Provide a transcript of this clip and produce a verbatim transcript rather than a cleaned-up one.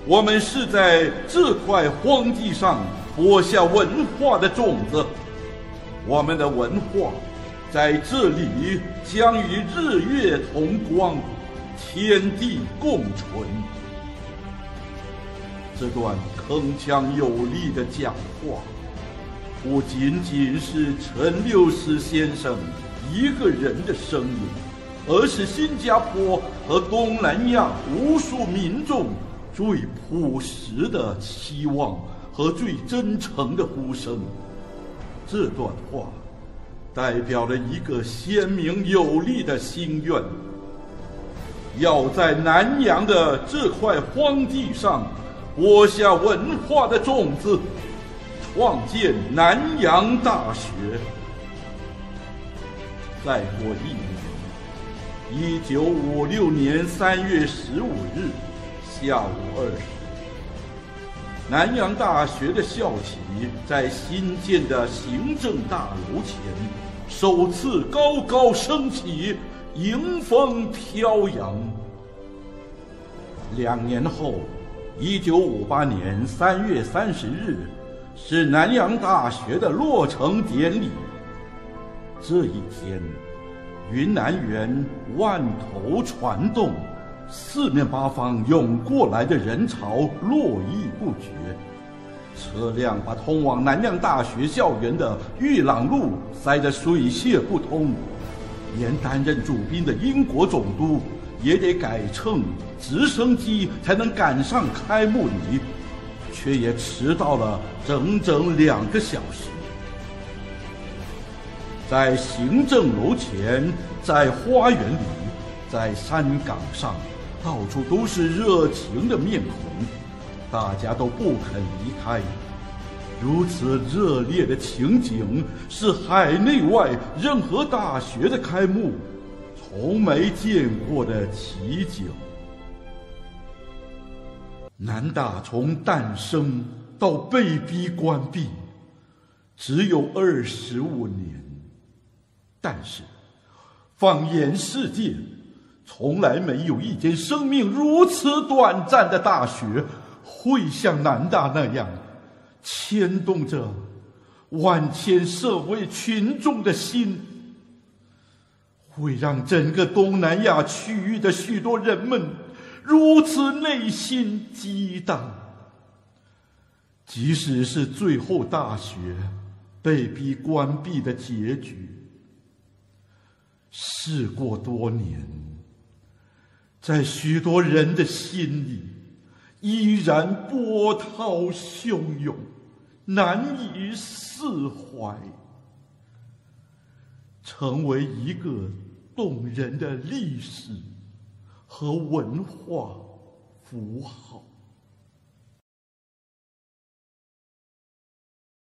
我们是在这块荒地上播下文化的种子，我们的文化在这里将与日月同光，天地共存。这段铿锵有力的讲话，不仅仅是陈六十先生一个人的声音，而是新加坡和东南亚无数民众最朴实的期望和最真诚的呼声。这段话代表了一个鲜明有力的心愿，要在南洋的这块荒地上播下文化的种子，创建南洋大学。再过一年，一九五六年三月十五日下午二时，南洋大学的校旗在新建的行政大楼前首次高高升起，迎风飘扬。两年后，一九五八年三月三十日是南洋大学的落成典礼。这一天，云南园万头攒动，四面八方涌过来的人潮络绎不绝，车辆把通往南洋大学校园的玉朗路塞得水泄不通，连担任主宾的英国总督也得改乘直升机才能赶上开幕礼，却也迟到了整整两个小时。在行政楼前，在花园里，在山岗上，到处都是热情的面孔，大家都不肯离开。如此热烈的情景，是海内外任何大学的开幕从没见过的奇景。南大从诞生到被逼关闭，只有二十五年，但是放眼世界，从来没有一间生命如此短暂的大学会像南大那样牵动着万千社会群众的心，会让整个东南亚区域的许多人们如此内心激荡。即使是最后大学被逼关闭的结局，事过多年，在许多人的心里依然波涛汹涌，难以释怀，成为一个动人的历史和文化符号。